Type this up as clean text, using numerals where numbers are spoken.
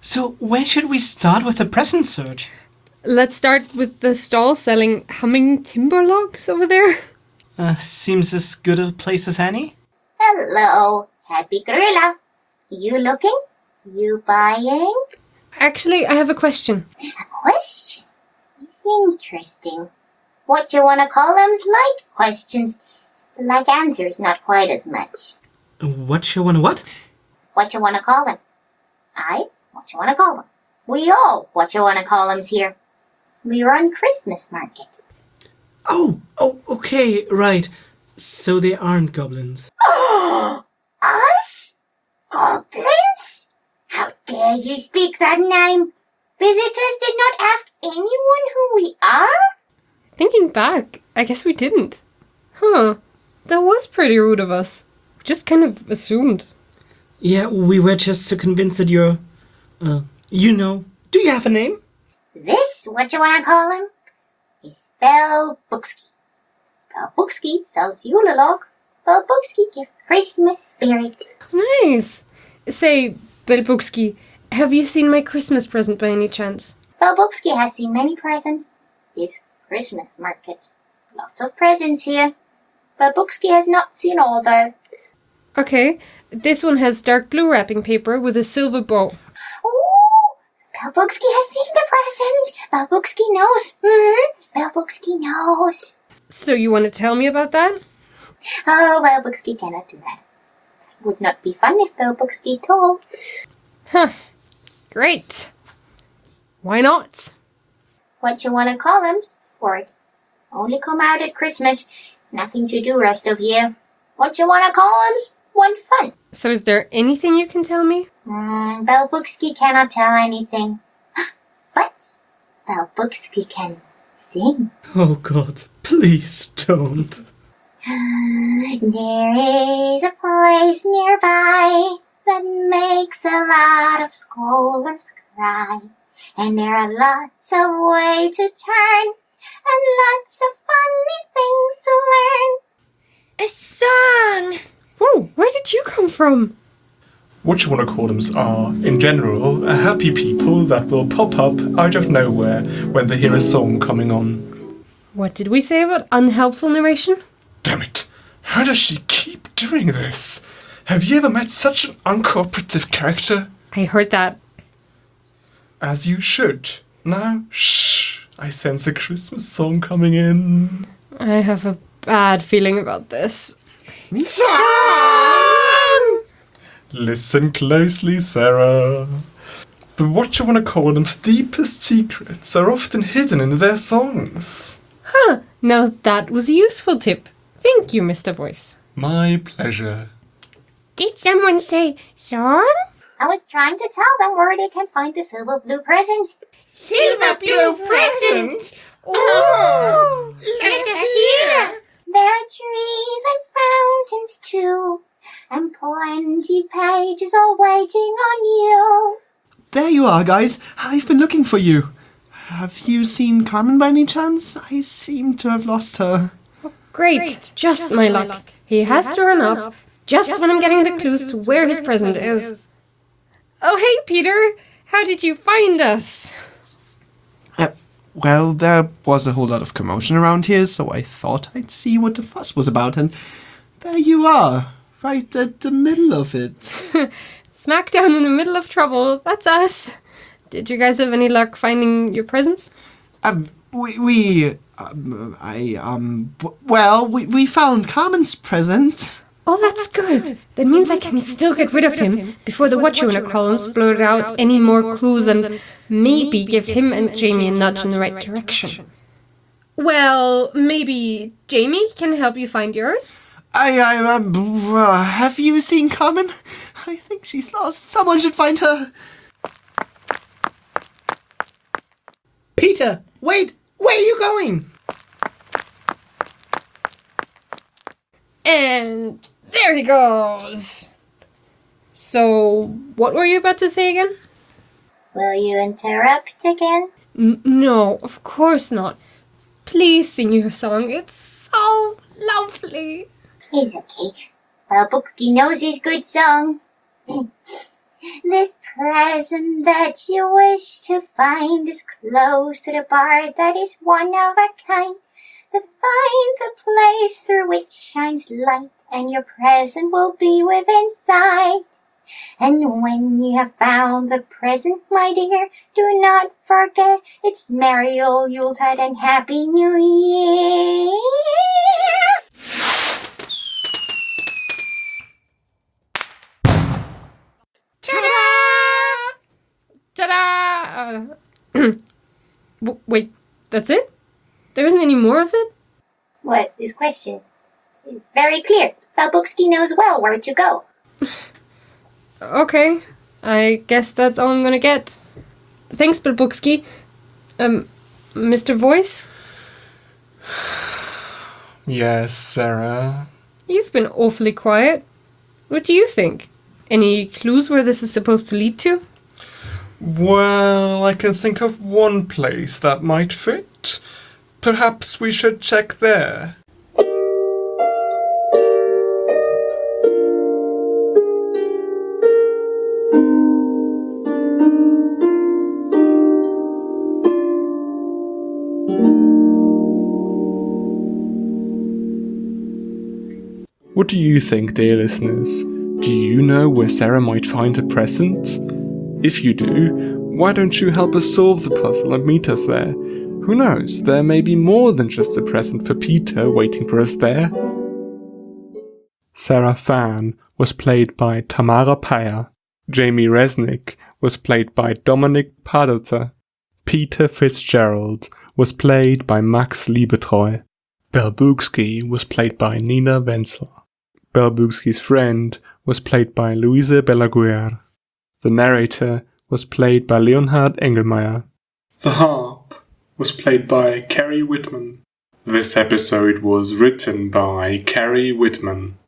So where should we start with the present search? Let's start with the stall selling humming timber logs over there. Seems as good a place as any. Hello, Happy Gorilla. You looking? You buying? Actually, I have a question. A question? It's interesting. What you wanna call them's like questions, but like answers not quite as much. What you wanna what? What you wanna call them? What you wanna call them? We all what you wanna call them's here. We run Christmas market. Oh, okay, right. So they aren't goblins. Us? Goblins? How dare you speak that name? Visitors did not ask anyone who we are? Thinking back, I guess we didn't. That was pretty rude of us. We just kind of assumed. Yeah, we were just so convinced that you're, Do you have a name? This, what you wanna call him, is Belbuxki. Belbuxki sells Yule log. Belbuxki give Christmas spirit. Nice. Say, Belbuxki, have you seen my Christmas present by any chance? Belbuxki has seen many presents. This Christmas market. Lots of presents here. Belbuxki has not seen all though. Okay, this one has dark blue wrapping paper with a silver bow. Ooh! Belbuxki has seen the present. Belbuxki knows. Belbuxki knows. So you want to tell me about that? Oh, Belbuxki cannot do that. Would not be fun if Belbuxki told. Great. Why not? What you wanna call him? Word. Only come out at Christmas. Nothing to do rest of year. What you wanna call him? One fun. So is there anything you can tell me? Belbuxki cannot tell anything. But Belbuxki can sing. Oh God, please don't. There is a place nearby that makes a lot of scholars cry. And there are lots of ways to turn and lots of funny things to learn. A song! Whoa, where did you come from? What you want to call them are, in general, happy people that will pop up out of nowhere when they hear a song coming on. What did we say about unhelpful narration? Damn it! How does she keep doing this? Have you ever met such an uncooperative character? I heard that. As you should. Now, shh! I sense a Christmas song coming in. I have a bad feeling about this. Song! Listen closely, Sarah. The what you want to call them's deepest secrets are often hidden in their songs. Now that was a useful tip. Thank you, Mr. Voice. My pleasure. Did someone say song? I was trying to tell them where they can find the silver blue present. Silver blue present? Oh, let us hear. There are trees and fountains too, and plenty pages all waiting on you. There you are, guys. I've been looking for you. Have you seen Carmen by any chance? I seem to have lost her. Great. Just my luck. He has to run up just when I'm getting the clues to where his present is. Oh, hey, Peter. How did you find us? Well, there was a whole lot of commotion around here, so I thought I'd see what the fuss was about, and there you are, right at the middle of it. Smack down in the middle of trouble. That's us. Did you guys have any luck finding your presents? We found Carmen's present. Oh, that's good. That means I can still get rid of him before the Whatchunna columns blurt out any more clues and maybe give him and Jamie a nudge in the right direction. Well, maybe Jamie can help you find yours? Have you seen Carmen? I think she's lost. Someone should find her. Peter, wait! Where are you going? And there he goes. So, what were you about to say again? Will you interrupt again? No, of course not. Please sing your song. It's so lovely. It's okay. Belbuxki knows his good song. This present that you wish to find is close to the bar that is one of a kind. To find the place through which shines light, and your present will be within sight. And when you have found the present, my dear, do not forget it's Merry Old Yuletide and Happy New Year. Ta-da! Ta-da! Wait, that's it? There isn't any more of it? What is question? It's very clear. Balbooksky knows well where to go. Okay, I guess that's all I'm gonna get. Thanks, Balbooksky. Mr. Voice? Yes, Sarah. You've been awfully quiet. What do you think? Any clues where this is supposed to lead to? Well, I can think of one place that might fit. Perhaps we should check there. What do you think, dear listeners? Do you know where Sarah might find a present? If you do, why don't you help us solve the puzzle and meet us there? Who knows, there may be more than just a present for Peter waiting for us there. Sarah Fan was played by Tamara Peyer. Jamie Resnick was played by Dominic Padelter. Peter Fitzgerald was played by Max Liebetreu. Balbooksky was played by Nina Wenzel. Balbooksky's friend was played by Louise Belaguer. The narrator was played by Leonhard Engelmeyer. The harp was played by Carrie Whitman. This episode was written by Carrie Whitman.